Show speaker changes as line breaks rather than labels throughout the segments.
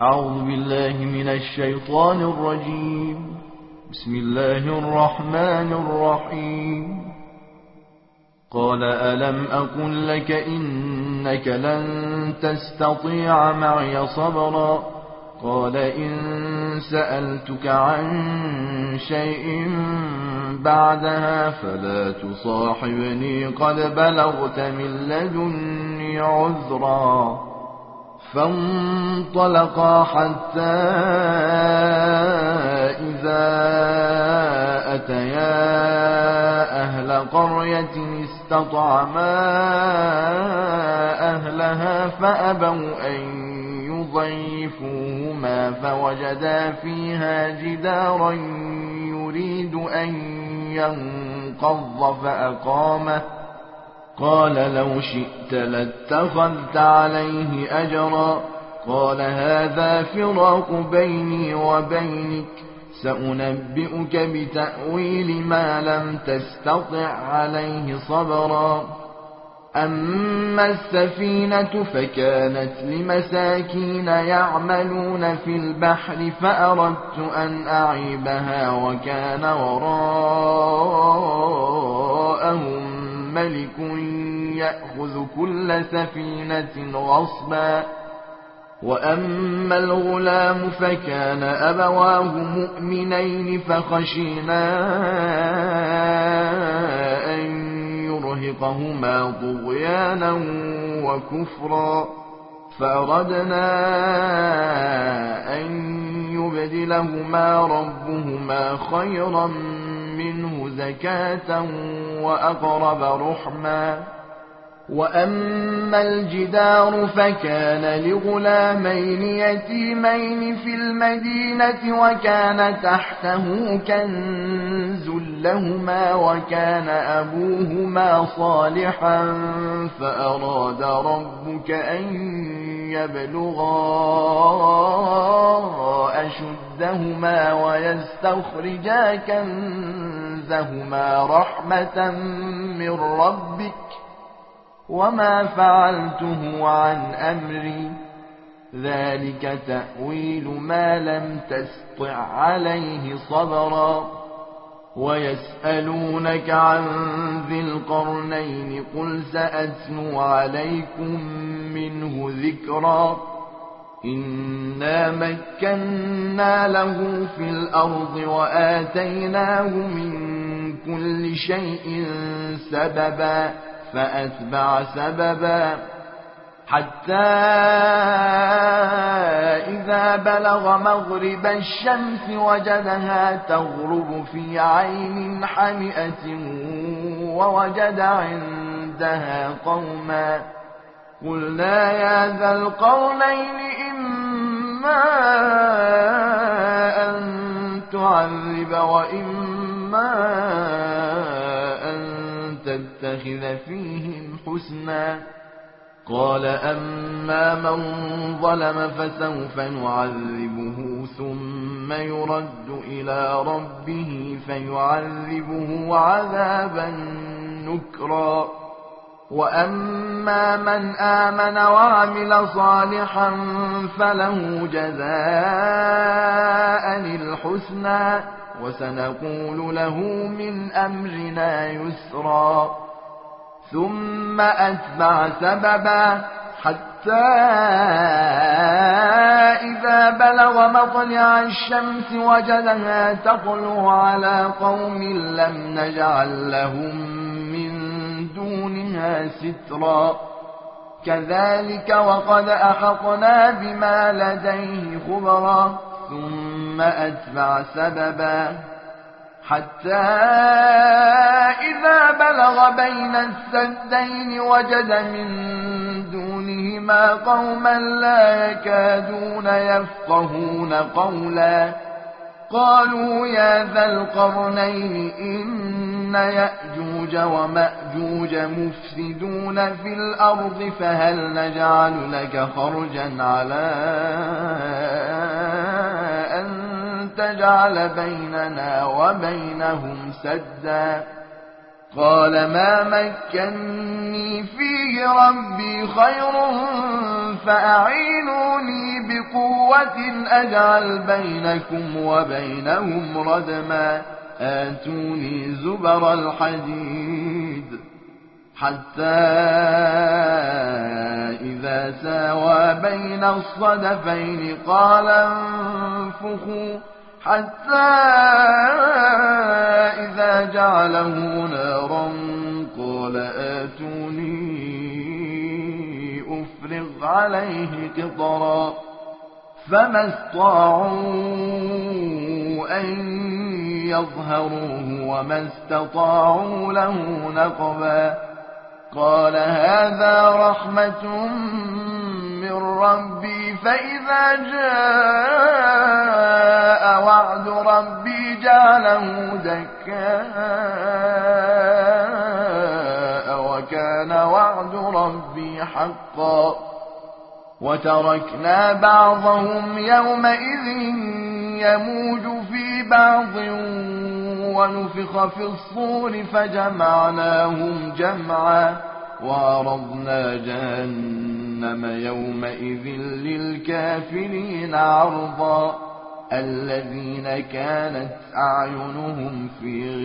أعوذ بالله من الشيطان الرجيم. بسم الله الرحمن الرحيم. قال ألم أقل لك إنك لن تستطيع معي صبرا. قال إن سألتك عن شيء بعدها فلا تصاحبني قد بلغت من لدني عذرا. فانطلقا حتى إذا أتيا أهل قرية استطعما أهلها فأبوا أن يضيفوهما فوجدا فيها جدارا يريد أن ينقض فأقامه. قال لو شئت لاتخذت عليه أجرا. قال هذا فراق بيني وبينك سأنبئك بتأويل ما لم تستطع عليه صبرا. أما السفينة فكانت لمساكين يعملون في البحر فأردت أن أعيبها وكان وراءهم ملك يأخذ كل سفينة غصبا. وأما الغلام فكان أبواه مؤمنين فخشينا أن يرهقهما طغيانا وكفرا. فأردنا أن يبدلهما ربهما خيرا منه زكاة وأقرب رحما. وأما الجدار فكان لغلامين يتيمين في المدينة وكان تحته كنز لهما وكان أبوهما صالحا فأراد ربك أن يبلغا أشدهما ويستخرجا كنزهما رحمة من ربك وما فعلته عن أمري ذلك تأويل ما لم تستطع عليه صبرا. ويسألونك عن ذي القرنين قل سأتلو عليكم منه ذكرا. إنا مكنا له في الأرض وآتيناه من كل شيء سببا فأتبع سببا حتى إذا بلغ مغرب الشمس وجدها تغرب في عين حمئة ووجد عندها قوما. قلنا يا ذا القرنين إما أن تعذب وإما أن تتخذ فيهم حسنا. قال أما من ظلم فسوف نعذبه ثم يرد إلى ربه فيعذبه عذابا نكرا. وأما من آمن وعمل صالحا فله جزاء الحسنى وسنقول له من أمرنا يسرا. ثم أتبع سببا حتى إذا بلغ مطلع الشمس وجدها تطلع على قوم لم نجعل لهم من دونها سترا. كذلك وقد أحطنا بما لديه خبرا. ثم أتبع سببا حتى إذا بلغ بين السدين وجد من دونهما قوما لا يكادون يفقهون قولا. قالوا يا ذا القرنين إن يأجوج ومأجوج مفسدون في الأرض فهل نجعل لك خرجا على أن تجعل بيننا وبينهم سدا. قال ما مكني فيه ربي خير فأعينوني بقوة قوة أجعل بينكم وبينهم ردما آتوني زبر الحديد حتى إذا ساوى بين الصدفين قال انفخوا حتى إذا جعله نارا قال آتوني أفرغ عليه قطرا فما استطاعوا أن يظهروه وما استطاعوا له نقبا قال هذا رحمة من ربي فإذا جاء وعد ربي جعله دكاء وكان وعد ربي حقا وتركنا بعضهم يومئذ يموج في بعض ونفخ في الصور فجمعناهم جمعا وعرضنا جهنم يومئذ للكافرين عرضا الذين كانت أعينهم في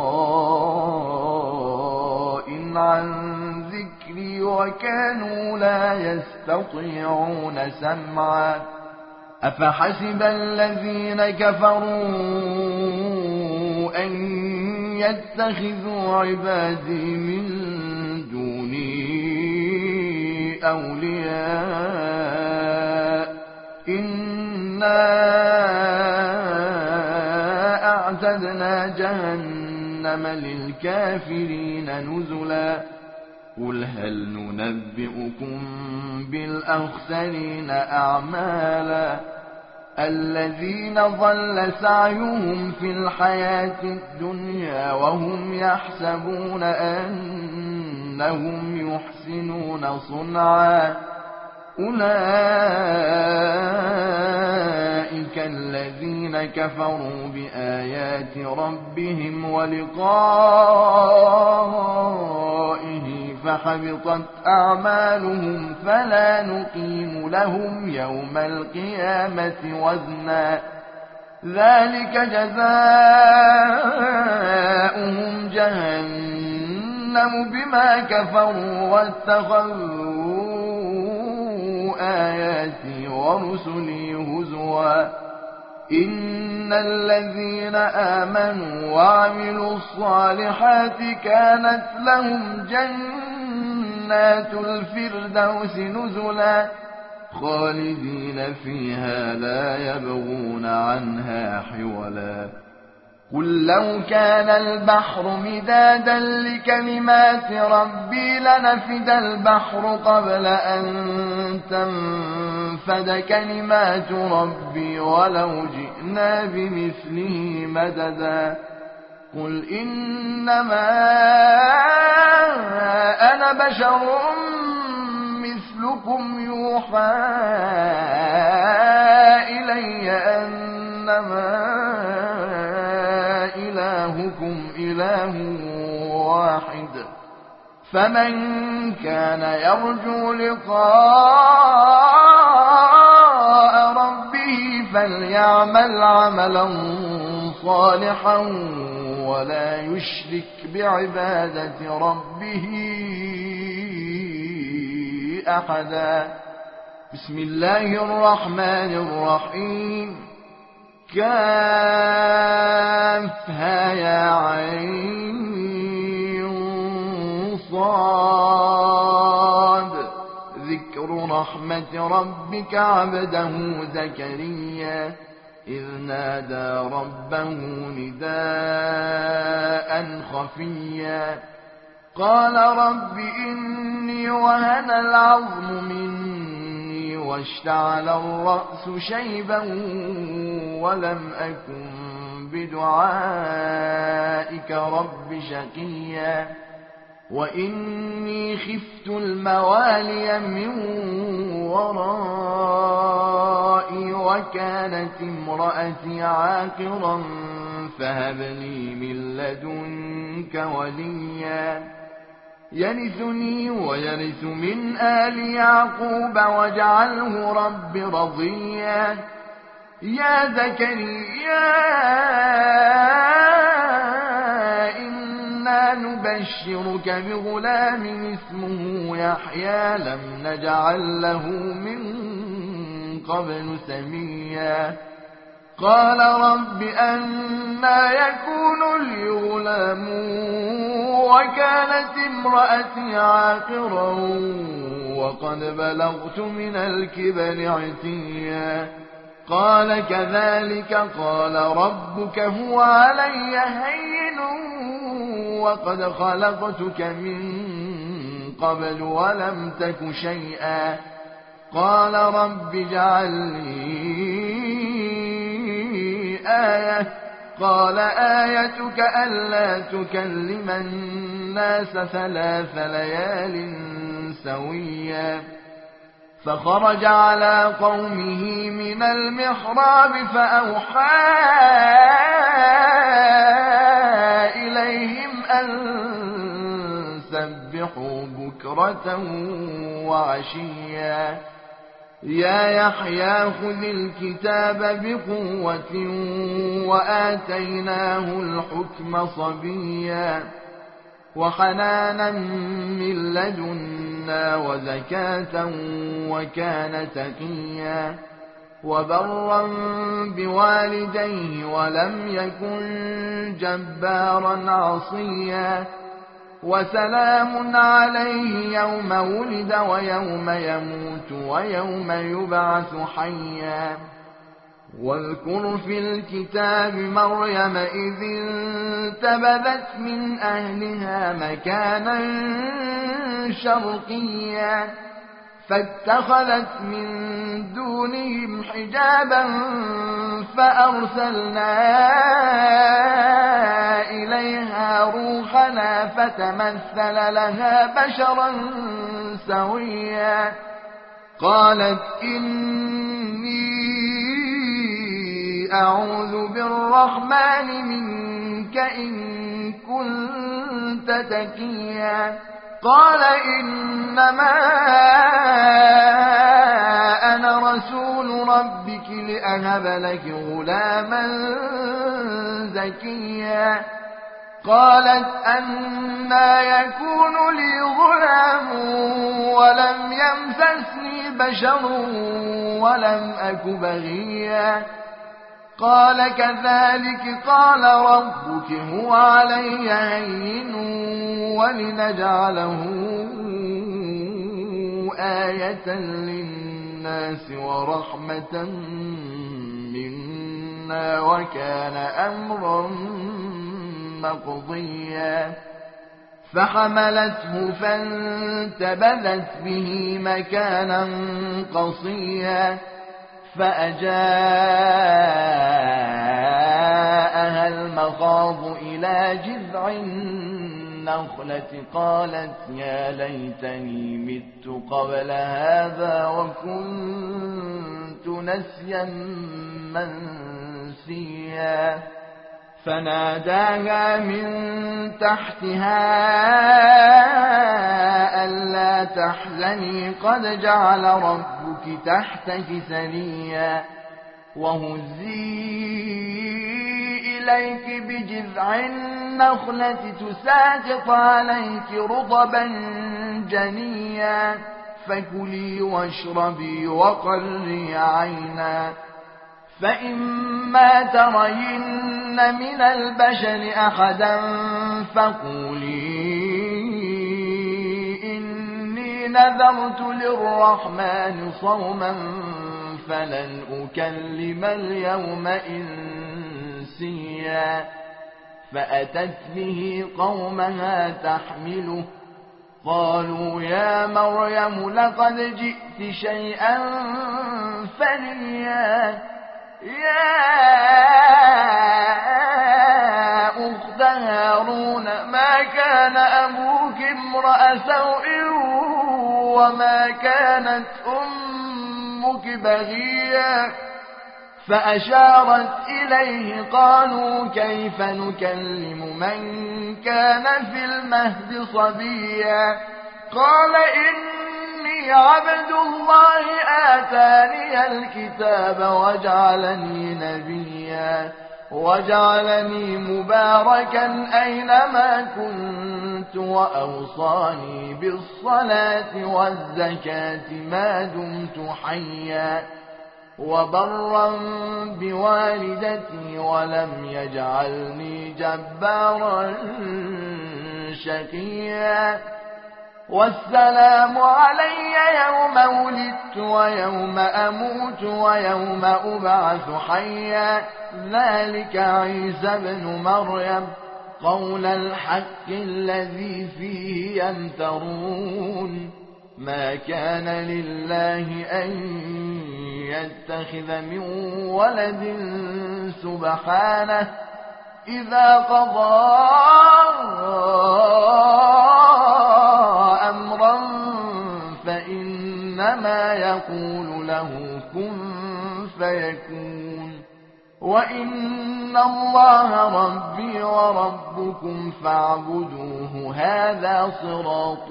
غطاء عن ذكري وكانوا لا يستطيعون سمعا أفحسب الذين كفروا أن يتخذوا عبادي من دوني أولياء إنا أعتدنا جهنم للكافرين نزلا قل هل ننبئكم بالأخسرين أعمالا الذين ضل سعيهم في الحياة الدنيا وهم يحسبون أنهم يحسنون صنعا أولئك الذين كفروا بآيات ربهم ولقائه فحبطت أعمالهم فلا نقيم لهم يوم القيامة وزنا ذلك جزاؤهم جهنم بما كفروا واتخذوا آياتي ورسلي هزوا إن الذين آمنوا وعملوا الصالحات كانت لهم جنات الفردوس نزلا خالدين فيها لا يبغون عنها حولا قل لو كان البحر مدادا لكلمات ربي لنفد البحر قبل أن تنفد كلمات ربي ولو جئنا بمثله مددا قل إنما أنا بشر مثلكم يوحى إلي أنما إلهكم إله واحد فمن كان يرجو لقاء ربه فليعمل عملا صالحا ولا يشرك بعبادة ربه أحدا بسم الله الرحمن الرحيم كافها يا عين صاد ذكر رحمة ربك عبده زكريا إذ نادى ربه نداء خفيا قال رب إني وهن العظم مني واشتعل الرأس شيبا ولم أكن بدعائك رب شقيا وإني خفت الموالي من ورائي وكانت امرأتي عاقرا فهب لي من لدنك وليا يرثني ويرث من آل يعقوب واجعله رب رضيا يا زكريا إنا نبشرك بغلام اسمه يحيى لم نجعل له من قبل سميا قال رب أنى يكون لي غلام وكانت امرأتي عاقرا وقد بلغت من الكبر عتيا قال كذلك قال ربك هو علي هين وقد خلقتك من قبل ولم تك شيئا قال رب اجعل لي آية قال آيتك ألا تكلم الناس 3 ليال سويا فخرج على قومه من المحراب فأوحى إليهم أن سبحوا بكرة وعشيا يا يحيى خذ الكتاب بقوة وآتيناه الحكم صبيا وحنانا من لدنا وزكاة وكان تقيا وبرا بوالديه ولم يكن جبارا عصيا وسلام عليه يوم ولد ويوم يموت ويوم يبعث حيا واذكر في الكتاب مريم إذ انتبذت من أهلها مكانا شرقيا فاتخذت من دونهم حجابا فأرسلنا إليها روحنا فتمثل لها بشرا سويا قالت إني أعوذ بالرحمن منك إن كنت تقيا قال إنما أنا رسول ربك لأهب لك غلاما زكيا قالت أنى يكون لي غلام ولم يمسسني بشر ولم أك بغيا قال كذلك قال ربك هو علي هين ولنجعله آية للناس ورحمة منا وكان أمرا مقضيا فحملته فانتبذت به مكانا قصيا فأجاءها المخاض إلى جذع النخلة قالت يا ليتني مت قبل هذا وكنت نسيا منسيا فناداها من تحتها ألا تحزني قد جعل ربك تحتك سريا وهزي إليك بجذع النخلة تساقط عليك رطبا جنيا فكلي واشربي وقري عينا فإما ترين من البشر أحدا فقولي إني نذرت للرحمن صوما فلن أكلم اليوم إنسيا فأتت به قومها تحمله قالوا يا مريم لقد جئت شيئا فريا يا أخت هارون ما كان أبوك امرأ سوء وما كانت أمك بغيا فأشارت إليه قالوا كيف نكلم من كان في المهد صبيا قال إني عبد الله آتاني الكتاب وجعلني نبيا وجعلني مباركا أينما كنت وأوصاني بالصلاة والزكاة ما دمت حيا وبرا بوالدتي ولم يجعلني جبارا شقيا والسلام علي يوم ولدت ويوم أموت ويوم أبعث حيا ذلك عيسى بن مريم قول الحق الذي فيه يمترون ما كان لله أن يتخذ من ولد سبحانه إذا قضى أمرا فإنما يقول له كن فيكون وإن الله ربي وربكم فاعبدوه هذا صراط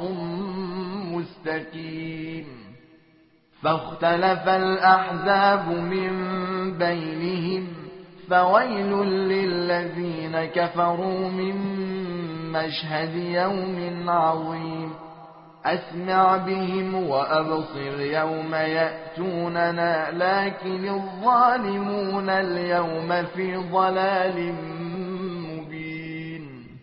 مستقيم فاختلف الأحزاب من بينهم فويل للذين كفروا من مشهد يوم عظيم أسمع بهم وأبصر يوم يأتوننا لكن الظالمون اليوم في ضلال مبين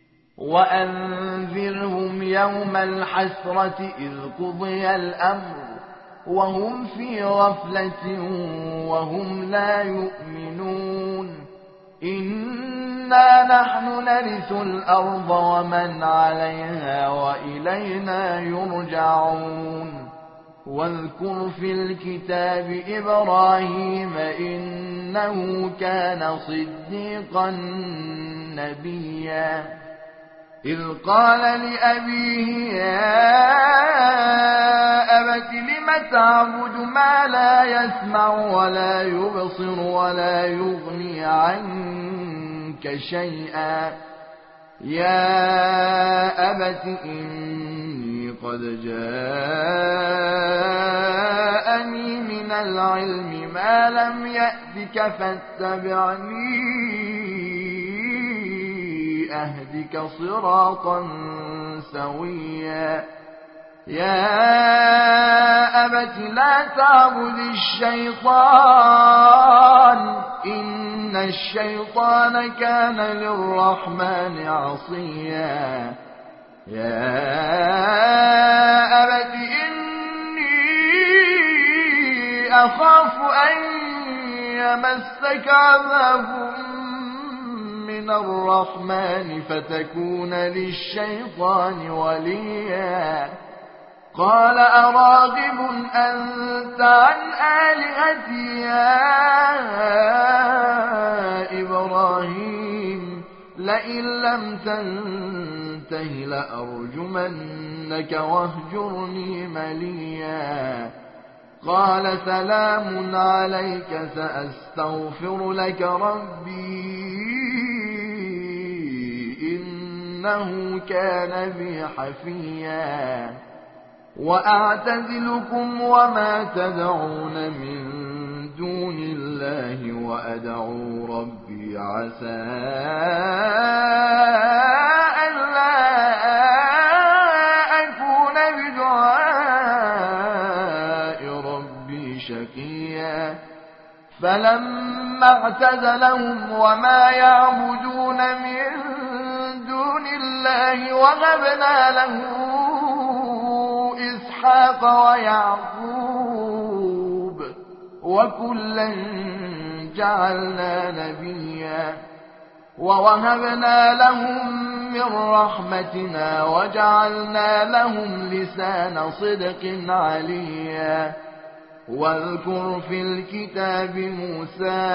وأنذرهم يوم الحسرة إذ قضي الأمر وهم في غفلة وهم لا يؤمنون إنا نحن نرث الأرض ومن عليها وإلينا يرجعون واذكر في الكتاب إبراهيم إنه كان صديقا نبيا إذ قال لأبيه يا أبت لم تعبد ما لا يسمع ولا يبصر ولا يغني عنك شيئا يا أبت إني قد جاءني من العلم ما لم يأتك فاتبعني أهدك صراطا سويا يا أبت لا تعبد الشيطان إن الشيطان كان للرحمن عصيا يا أبت إني أخاف أن يمسك عذاب من الرحمن فتكون للشيطان وليا قال أراغب أنت عن آلهتي يا إبراهيم لئن لم تنته لأرجمنك واهجرني مليا قال سلام عليك سأستغفر لك ربي إنه كان بي حفيا وأعتزلكم وما تدعون من دون الله وأدعو ربي عسى ألا أكون بدعاء ربي شقيا فلما اعتزلهم وما يعبدون من دون الله وهبنا له إسحاق ويعقوب وكلا جعلنا نبيا ووهبنا لهم من رحمتنا وجعلنا لهم لسان صدق عليا واذكر في الكتاب موسى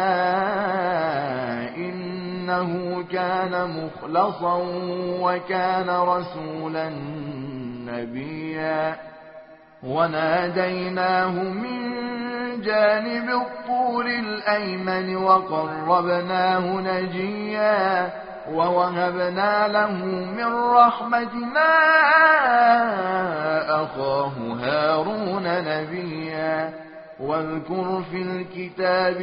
إنه كان مخلصا وكان رسولا نبيا وناديناه من جانب الطور الأيمن وقربناه نجيا ووهبنا له من رحمتنا أخاه هارون نبيا واذكر في الكتاب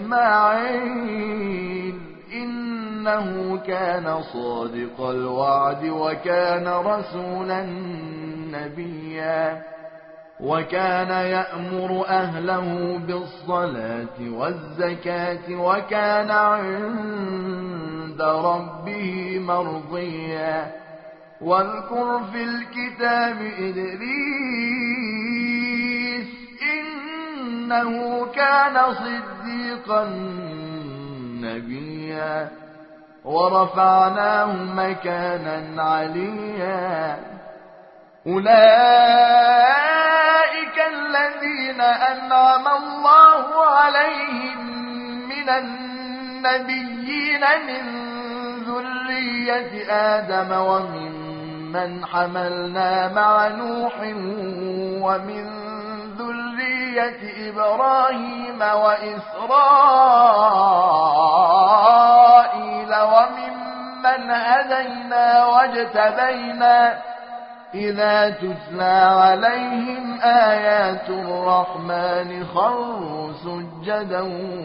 إسماعيل إنه كان صادق الوعد وكان رسولا نبيا وكان يأمر أهله بالصلاة والزكاة وكان عند ربه مرضيا واذكر في الكتاب إدريس إنه كان صديقا نبيا ورفعناه مكانا عليا أولئك الذين أنعم الله عليهم من النبيين من ذرية آدم وممن حملنا مع نوح ومن ذرية إبراهيم وإسرائيل وممن هدينا واجتبينا إذا تتلى عليهم آيات الرحمن خروا سجدا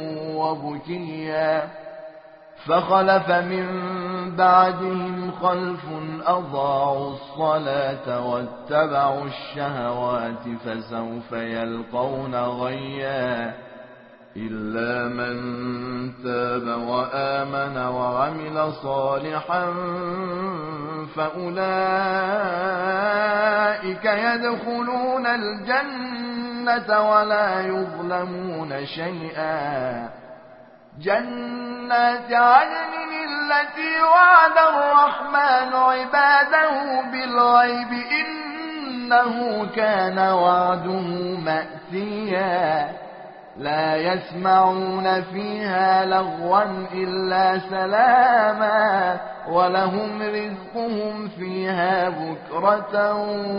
وبكيا فخلف من بعدهم خلف أضاعوا الصلاة واتبعوا الشهوات فسوف يلقون غيا إلا من تاب وآمن وعمل صالحا فأولئك يدخلون الجنة ولا يظلمون شيئا جنات عدن التي وعد الرحمن عباده بالغيب إنه كان وعده مأتيا لا يسمعون فيها لغوا إلا سلاما ولهم رزقهم فيها بكرة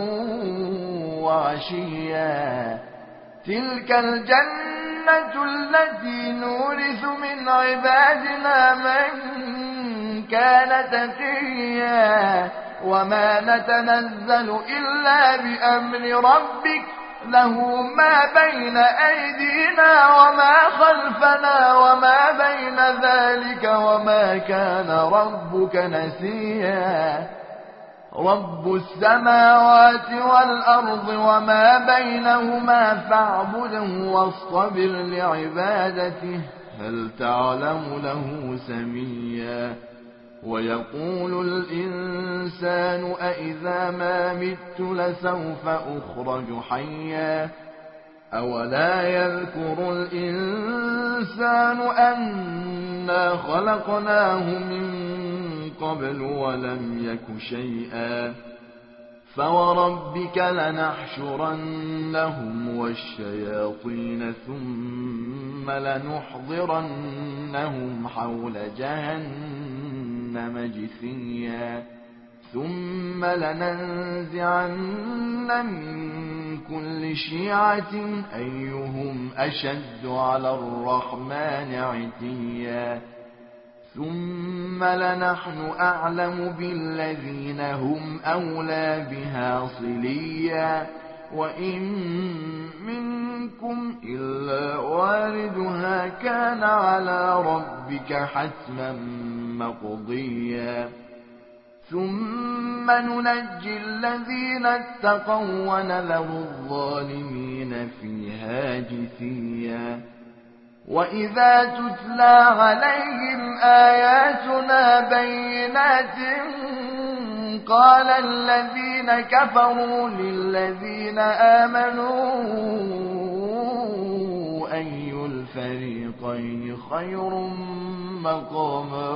وعشيا تلك الجنة التي نورث من عبادنا من كان تقيا وما نتنزل إلا بأمر ربك له ما بين أيدينا وما خلفنا وما بين ذلك وما كان ربك نسيا رب السماوات والأرض وما بينهما فاعبده واصطبر لعبادته هل تعلم له سميا ويقول الإنسان أإذا ما مت لسوف أخرج حيا أولا يذكر الإنسان أنا خلقناه من قبل ولم يك شيئا فوربك لنحشرنهم والشياطين ثم لنحضرنهم حول جهنم جثيا ثم لننزعن من كل شيعة أيهم أشد على الرحمن عتيا ثم لنحن أعلم بالذين هم أولى بها صليا وإن منكم إلا واردها كان على ربك حتما مقضيا ثم ننجي الذين اتقوا ونذر الظالمين فيها جثيا وإذا تتلى عليهم آياتنا بينات قال الذين كفروا للذين آمنوا أي الفريقين خير مقاما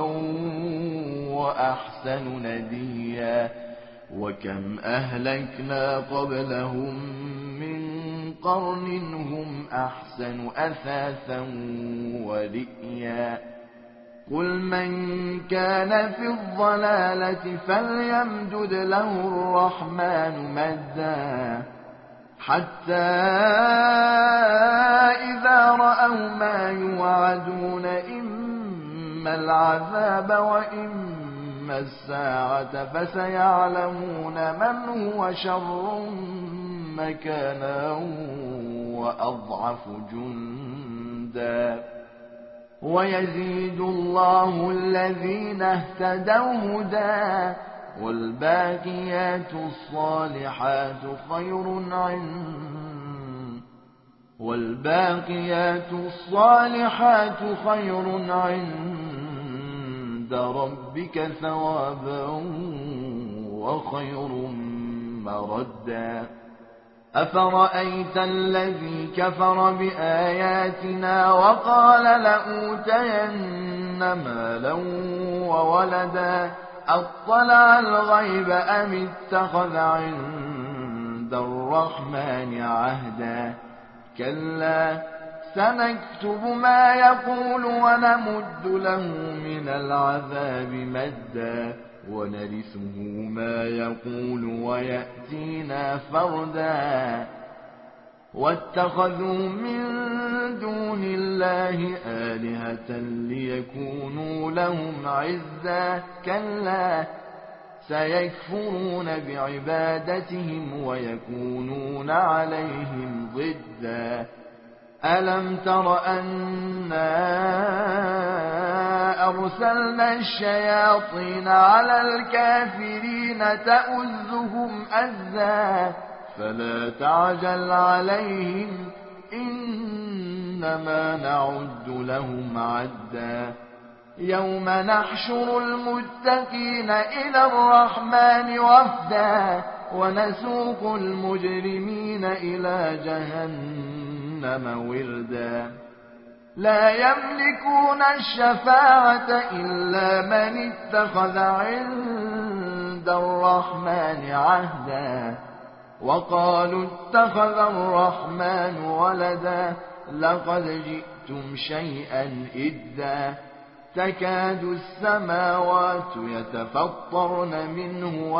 وأحسن نديا وكم أهلكنا قبلهم من قرن هم أحسن أثاثا ورئيا قل من كان في الضلالة فليمدد له الرحمن مدا حتى إذا رأوا ما يوعدون إما العذاب وإما الساعة فسيعلمون من هو شر مكانا وأضعف جندا ويزيد الله الذين اهتدوا هدى والباقيات الصالحات خير عند ربك ثوابا وخير مردا أفرأيت الذي كفر بآياتنا وقال لأوتين مالا وولدا أطلع الغيب أم اتخذ عند الرحمن عهدا كلا سنكتب ما يقول ونمد له من العذاب مدا ونرثه ما يقول ويأتينا فردا واتخذوا من دون الله آلهة ليكونوا لهم عزا كلا سيكفرون بعبادتهم ويكونون عليهم ضدا ألم تر أنا أرسلنا الشياطين على الكافرين تؤزهم أزا فلا تعجل عليهم إنما نعد لهم عدا يوم نحشر المتقين إلى الرحمن وفدا ونسوق المجرمين إلى جهنم وردا لا يملكون الشفاعة إلا من اتخذ عند الرحمن عهدا وقالوا اتخذ الرحمن ولدا لقد جئتم شيئا إدا تكاد السماوات يتفطرن منه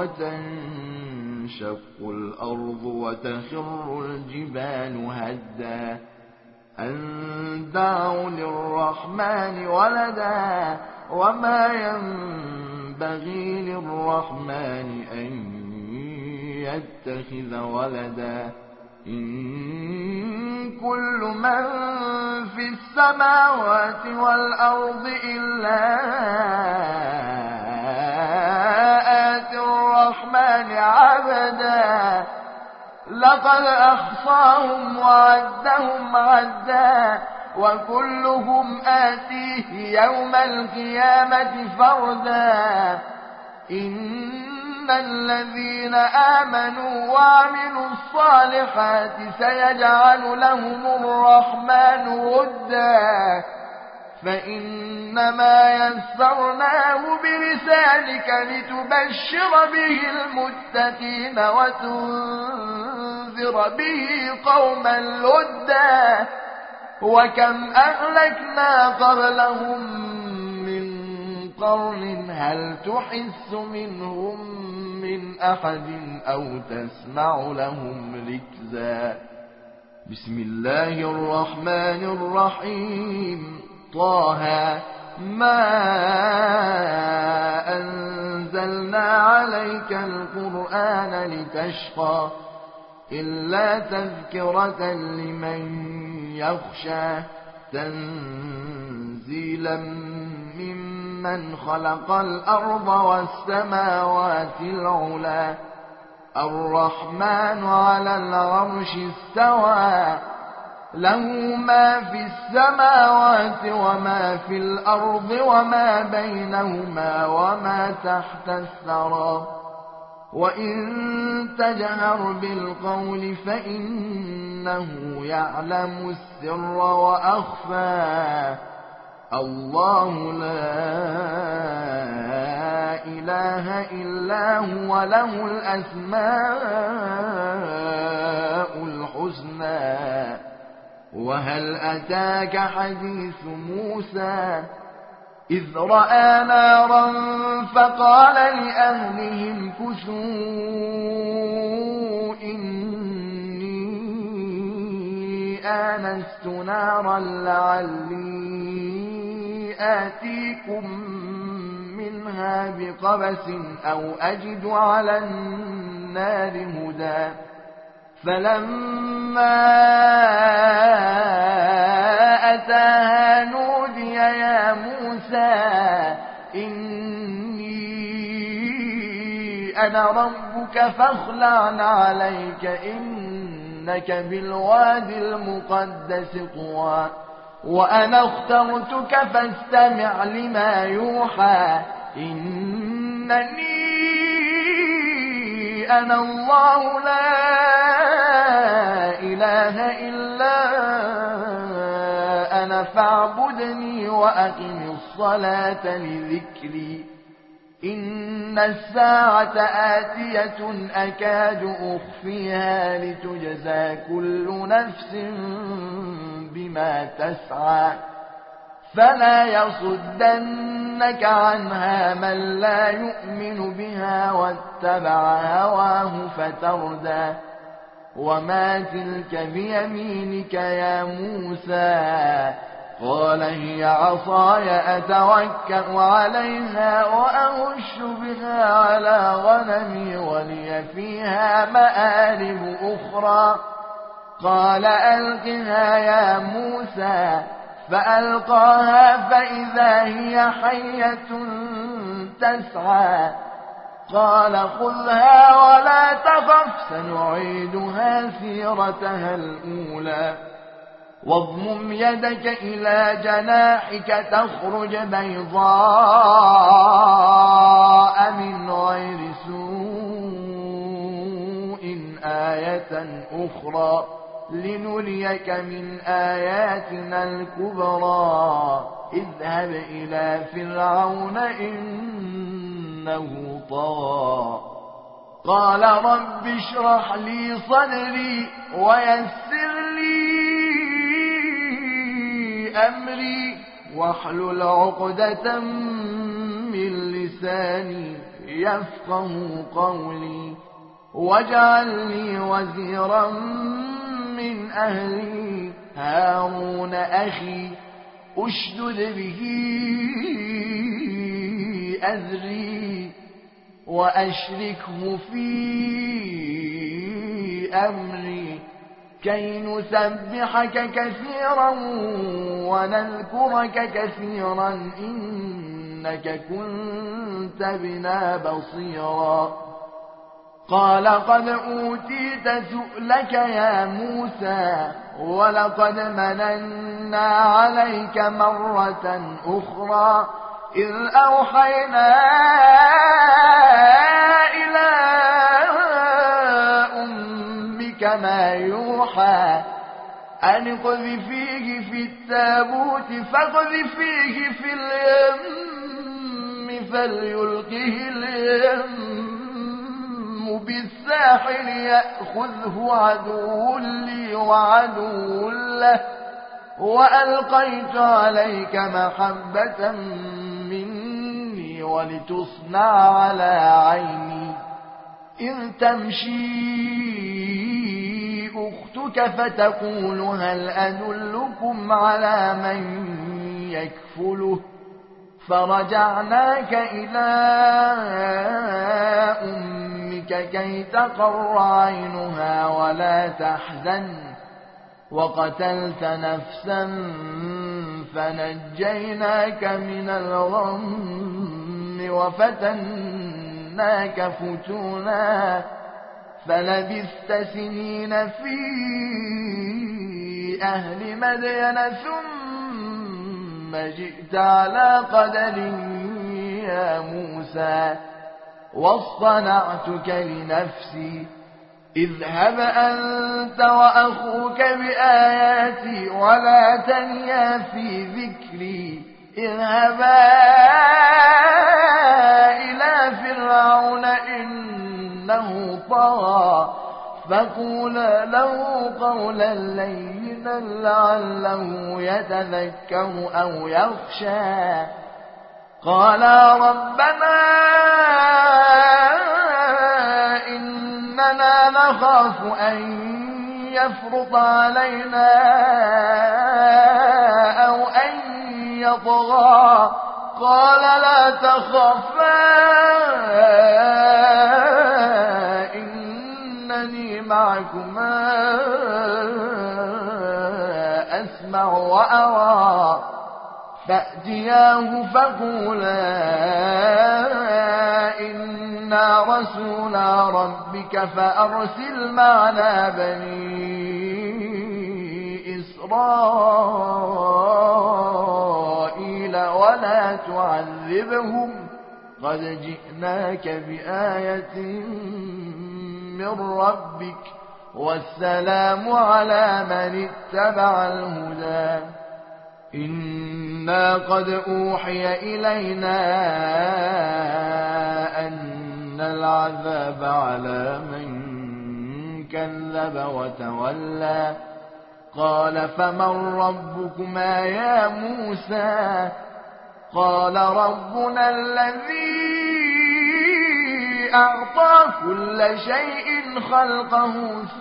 وتنشق الأرض وتخر الجبال هدا أن دعوا للرحمن ولدا وما ينبغي للرحمن أن يتخذ ولدا إن كل من في السماوات والأرض إلا آتي الرحمن عبدا لقد أحصاهم وعدهم عدا وكلهم آتيه يوم القيامة فردا إن الذين آمنوا وعملوا الصالحات سيجعل لهم الرحمن ودا فإنما يسرناه بلسانك لتبشر به المتقين وتنذر به قوما لدا وكم أهلكنا قبلهم من قرن هل تحس منهم من أحد أو تسمع لهم ركزا بسم الله الرحمن الرحيم طه ما أنزلنا عليك القرآن لتشقى إلا تذكرة لمن يخشى تنزيلا ممن خلق الأرض والسماوات العلا الرحمن على العرش استوى له ما في السماوات وما في الأرض وما بينهما وما تحت الثرى وإن تجهر بالقول فإنه يعلم السر وأخفى الله لا إله إلا هو له الأسماء الحسنى وهل أتاك حديث موسى إذ رأى نارا فقال لأهلهم كثوا إني آنست نارا لعلي آتيكم منها بقبس أو أجد على النار هدى فلما أتاها نودي يا موسى إني أنا ربك فاخلع عليك إنك بالوادي المقدس طوى وأنا اخترتك فاستمع لما يوحى إنني أنا الله لا إله إلا أنا فاعبدني وأقم الصلاة لذكري إن الساعة آتية أكاد أخفيها لتجزى كل نفس بما تسعى فلا يصدنك عنها من لا يؤمن بها واتبع هواه فتردى وما تلك بيمينك يا موسى قال هي عصاي أتوكأ عليها وأهش بها على غنمي ولي فيها مآرب أخرى قال ألقها يا موسى فألقاها فإذا هي حية تسعى قال خذها ولا تخف سنعيدها سيرتها الأولى واضمم يدك إلى جناحك تخرج بيضاء من غير سوء آية أخرى لنريك من آياتنا الكبرى اذهب إلى فرعون إنه طغى قال رب اشرح لي صدري ويسر لي أمري واحلل عقدة من لساني يفقه قولي واجعل لي وزيرا من أهلي هارون أخي أشدد به أذري وأشركه في أمري كي نسبحك كثيرا ونذكرك كثيرا إنك كنت بنا بصيرا قال قد أوتيت سؤلك يا موسى ولقد مننا عليك مرة أخرى إذ أوحينا إلى أمك ما يوحى أن اقذفيه في التابوت فاقذفيه في اليم فليلقه اليم بالساحل يأخذه عدو لي وعدو له وألقيت عليك محبة مني ولتصنع على عيني إذ تمشي أختك فتقول هل أدلكم على من يكفله فرجعناك إلى أمك كي تقر عينها ولا تحزن وقتلت نفسا فنجيناك من الغم وفتناك فتونا فلبثت سنين في أهل مدين ثم جئت على قدر يا موسى واصطنعتك لنفسي اذهب أنت وأخوك بآياتي ولا تنيا في ذكري اذهبا إلى فرعون إنه طغى فقولا له قولا لينا لعله يتذكر أو يخشى قالا ربنا إننا نخاف أن يفرط علينا أو أن يطغى قال لا تخافا إنني معكما أسمع وأرى فأتياه فقولا إنا رسولا ربك فأرسل معنا بني إسرائيل ولا تعذبهم قد جئناك بآية من ربك والسلام على من اتبع الهدى إنا قد أوحي إلينا أن العذاب على من كذب وتولى قال فمن ربكما يا موسى قال ربنا الذي أعطى كل شيء خلقه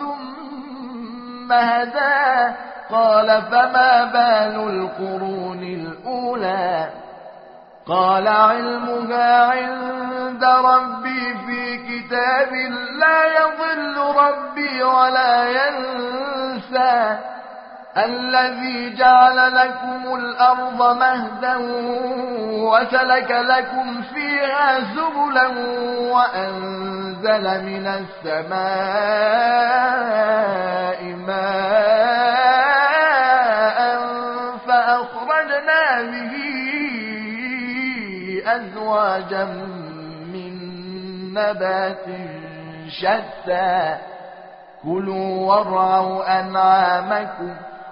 ثم هدى قال فما بال القرون الأولى قال علمها عند ربي في كتاب لا يضل ربي ولا ينسى الذي جعل لكم الأرض مهدا وسلك لكم فيها سبلا وأنزل من السماء ماء فأخرجنا به أزواجا من نبات شتى كلوا وارعوا أنعامكم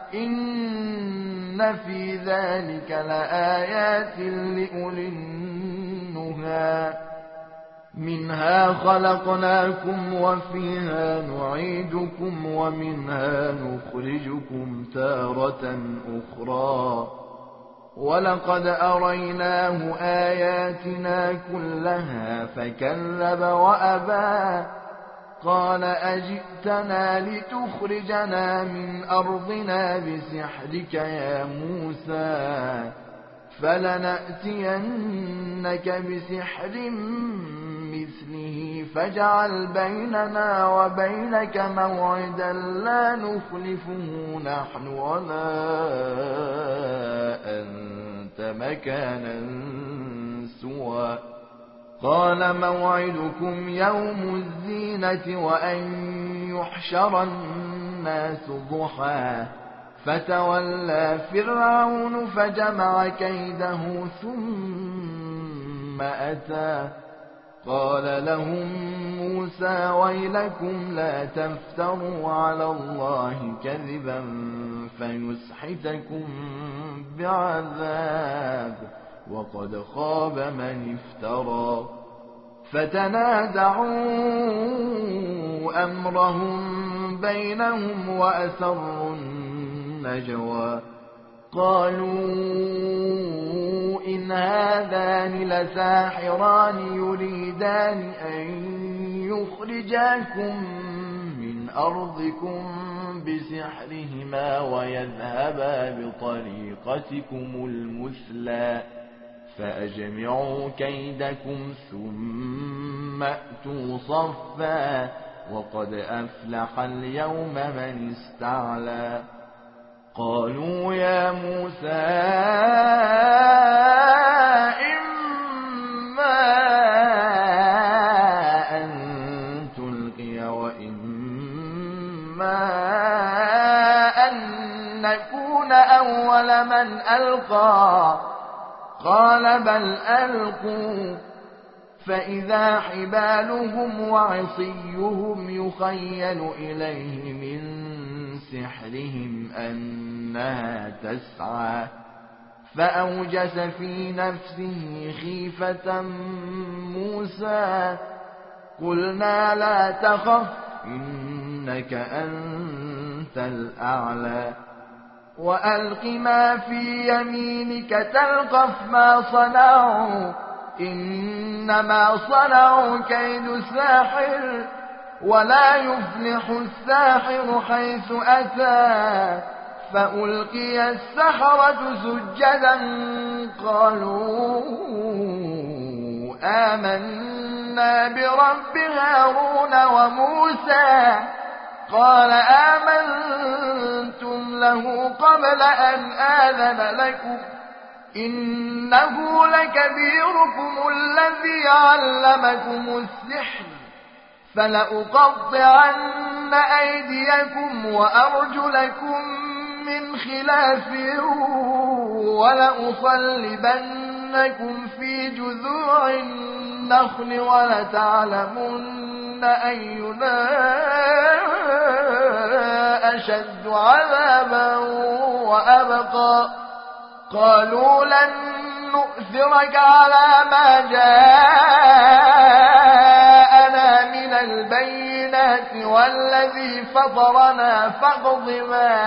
إن في ذلك لآيات لأولي النهى منها خلقناكم وفيها نعيدكم ومنها نخرجكم تارة أخرى ولقد أريناه آياتنا كلها فكذب وأبى قال أجئتنا لتخرجنا من أرضنا بسحرك يا موسى فلنأتينك بسحر مثله فاجعل بيننا وبينك موعدا لا نخلفه نحن ولا أنت مكانا سوى قال موعدكم يوم الزينة وأن يحشر الناس ضحى فتولى فرعون فجمع كيده ثم أتى قال لهم موسى ويلكم لا تفتروا على الله كذبا فيسحتكم بعذاب وقد خاب من افترى فتنازعوا أمرهم بينهم وأسروا النجوى قالوا إن هذان لساحران يريدان أن يخرجاكم من أرضكم بسحرهما ويذهبا بطريقتكم المثلى فأجمعوا كيدكم ثم أتوا صفا وقد أفلح اليوم من استعلى قالوا يا موسى إما أن تلقي وإما أن نكون أول من ألقى قال بل ألقوا فإذا حبالهم وعصيهم يخيل إليه من سحرهم أنها تسعى فأوجس في نفسه خيفة موسى قلنا لا تخف إنك أنت الأعلى وألق ما في يمينك تلقف ما صنعوا إنما صنعوا كيد ساحر ولا يفلح الساحر حيث أتى. فألقي السحرة سجدا قالوا آمنا برب هارون وموسى. قال آمنتم له قبل أن آذن لكم إنه لكبيركم الذي علمكم السحر فلأقطعن أيديكم وأرجلكم من خلاف ولأصلبنكم في جذوع النخل ولتعلمن أينا أشد عذابا وأبقى. قالوا لن نؤثرك على ما جاءنا من البينات والذي فطرنا فاقض ما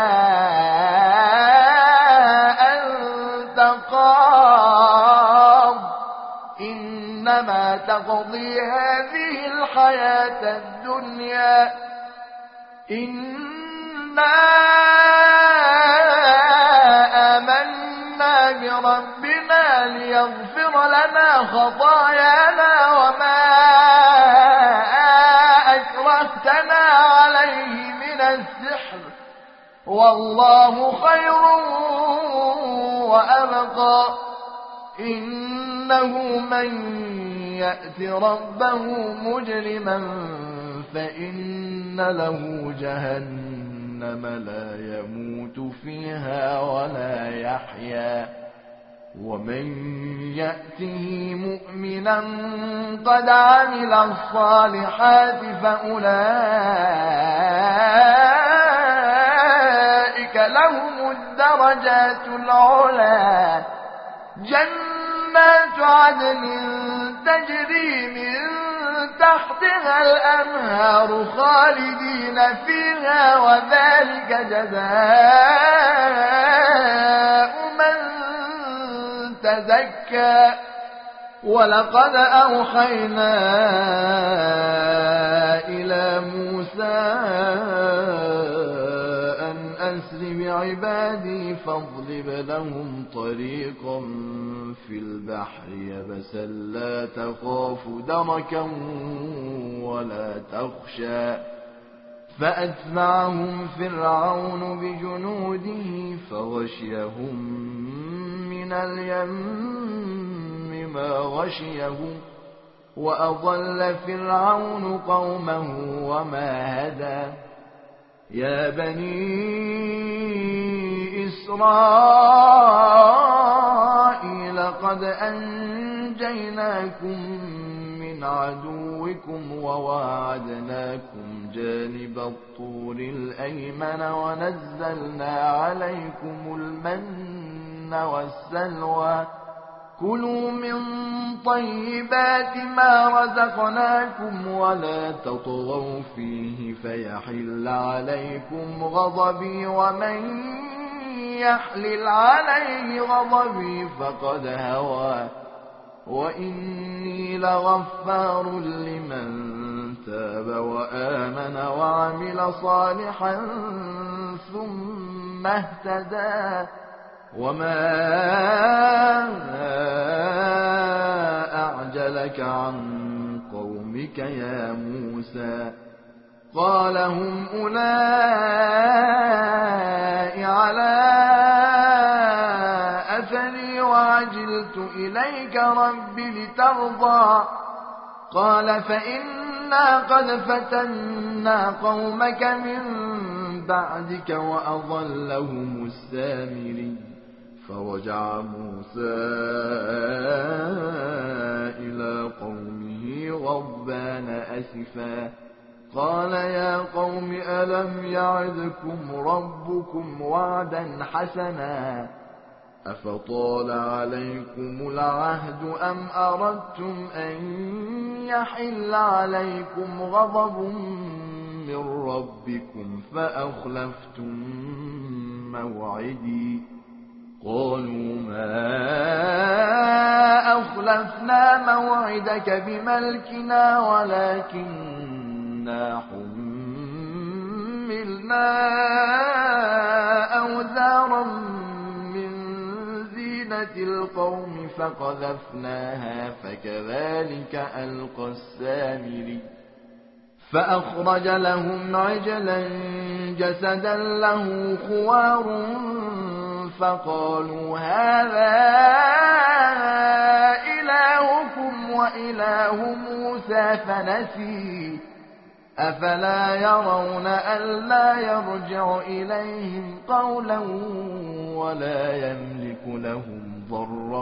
أنت قاض إنما تقضي هذه الحياة الدنيا إنا آمنا بربنا ليغفر لنا خطايانا وما أكرهتنا عليه من السحر والله خير وأبقى. إنه من يأت ربه مجرما فإن له جهنم لا يموت فيها ولا يحيا ومن يأته مؤمنا قد عمل الصالحات فأولئك لهم الدرجات العلى جنات عدن تجري من تحتها الأنهار خالدين فيها وذلك جزاء من تزكى. ولقد أوحينا إلى موسى أن أسر بعبادي فاضرب لهم طريقا في البحر يبسا لا تخاف دركا ولا تخشى. فأتبعهم فرعون بجنوده فغشيهم من اليم ما غشيهم وأضل فرعون قومه وما هدى. يا بني إسرائيل قد أنجيناكم من عدوكم وواعدناكم جانب الطور الأيمن ونزلنا عليكم المن والسلوى. كلوا من طيبات ما رزقناكم ولا تطغوا فيه فيحل عليكم غضبي ومن يحلل عليه غضبي فقد هوى. وإني لغفار لمن تاب وآمن وعمل صالحا ثم اهتدى. وما أعجلك عن قومك يا موسى. قال هم أولئك على أثري وعجلت إليك رب لترضى. قال فإنا قد فتنا قومك من بعدك وأضلهم السامري. فرجع موسى إلى قومه غضبان أسفا قال يا قوم ألم يعدكم ربكم وعدا حسنا أفطال عليكم العهد أم أردتم أن يحل عليكم غضب من ربكم فأخلفتم موعدي. قالوا ما أخلفنا موعدك بملكنا ولكننا إنا حملنا أوزارا من زينة القوم فقذفناها فكذلك ألقى السامري فأخرج لهم عجلا جسدا له خوار فقالوا هذا إلهكم وإله موسى فنسي أفلا يرون ألا يرجع إليهم قولا ولا يملك لهم ضرا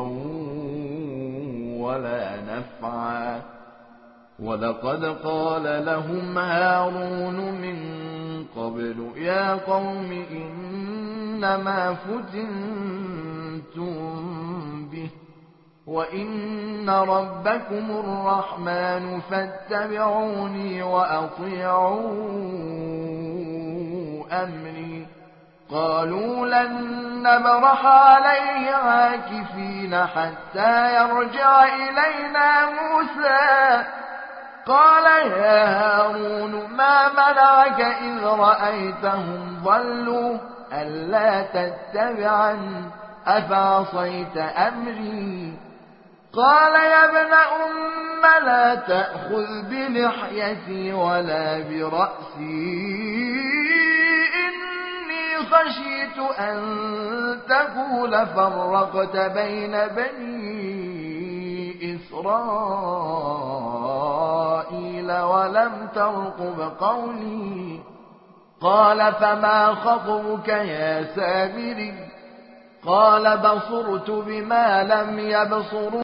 ولا نفعا ولقد قال لهم هارون من قبل يا قوم إنما فتنتم به وإن ربكم الرحمن فاتبعوني وأطيعوا أمري قالوا لن نبرح عليه عاكفين حتى يرجع إلينا موسى قال يا هارون ما منعك إذ رأيتهم ضلوا ألا تتبعن أفعصيت أمري قال يا ابن أم لا تأخذ بلحيتي ولا برأسي إني خشيت أن تقول فرقت بين بني إسرائيل ولم ترقب قولي قال فما خطبك يا سامري قال بصرت بما لم يبصروا